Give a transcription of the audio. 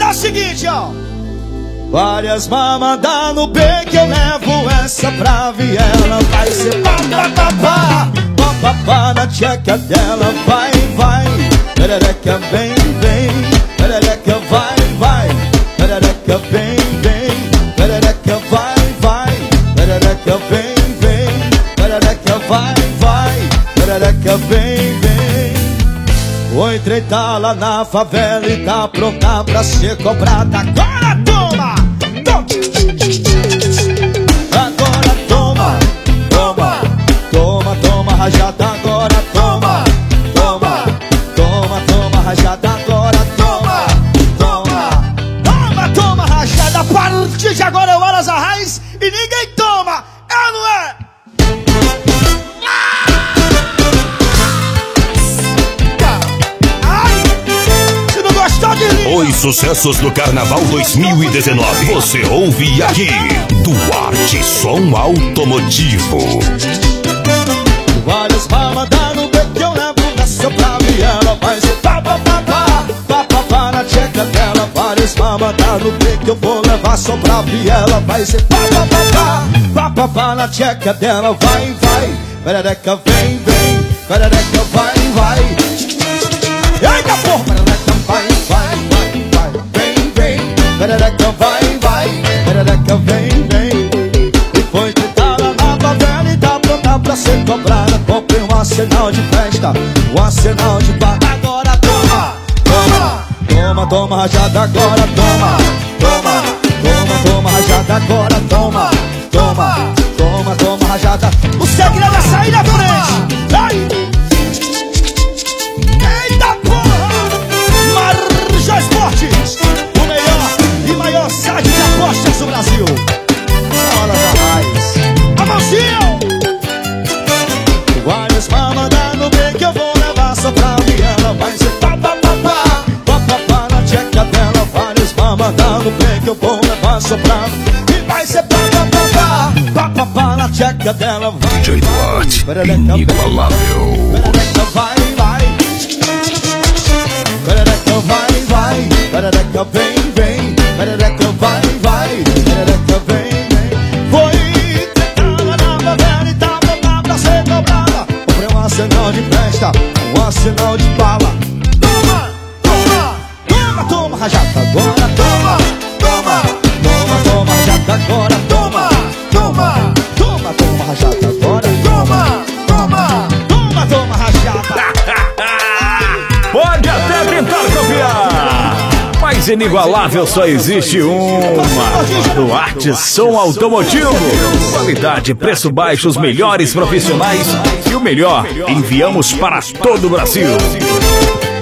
É o seguinte, ó. Várias mamadas no peito, eu levo essa pra viela. Vai ser papapá, papapá na tcheca dela. Vai, vai, perereca vem, vem. Perereca vai, vai, perereca vem, vem. Perereca vai, vai, perereca vem, vem. Perereca vai, vai, perereca vem, vem. O trem tá lá na favela e tá pronta pra ser cobrada. Agora toma! Agora toma! Toma! Toma, toma, rajada agora toma! Toma! Toma, toma, rajada agora toma! Toma! Toma, toma, rajada! A partir de agora é o Horas Arraiz e ninguém toma! É ou não é? Os sucessos do Carnaval 2019 você ouve aqui. Duarte Som Automotivo. Vários mamadas no beco que eu levo nessa pra viela. Vai ser papapá, papapá na tcheca dela. Vários mamadas no beco que eu vou levar só pra viela. Vai ser papapá, papapá na tcheca dela. Vai, vai, perereca vem, vem. Perereca vai, vai. Eita porra, perereca vai, vai, vai, vai. Vem, vem, perereca vai, vai. Perereca vem, vem. E foi tentada na favela e tá pronta pra ser cobrada. Comprei um arsenal de festa, um arsenal de bar. Agora toma, toma, toma, toma, rajada agora toma. Toma, toma, toma, rajada agora toma. Toma, toma, toma, rajada. O segredo é sair da frente. Vai! Esportes, o melhor e maior site de apostas do Brasil. Horas Arraiz, a mãozinha. Várias mamadas no meio que eu vou levar só pra viela. Vai ser papapá, papapá na tcheca dela. Várias mamadas no meio que eu vou levar só pra. E vai ser papapá, papapá na tcheca dela. DJ Duarte, inigualável. Perereca vai, vai. Perereca vai, vai, perereca vem, vem. Perereca vai, vai, perereca vem, vem. Foi tentada na favela e tá pronta pra ser cobrada. Comprei um arsenal de festa, um arsenal de bala. Toma, toma, toma, toma, rajada agora toma. Toma, toma, toma, rajada agora toma. Toma, toma, toma, rajada agora toma. Toma, toma, toma, rajada. Pode até tentar copiar, mas inigualável só existe uma. Duarte Som Automotivo. Qualidade, preço baixo, os melhores profissionais e o melhor, enviamos para todo o Brasil.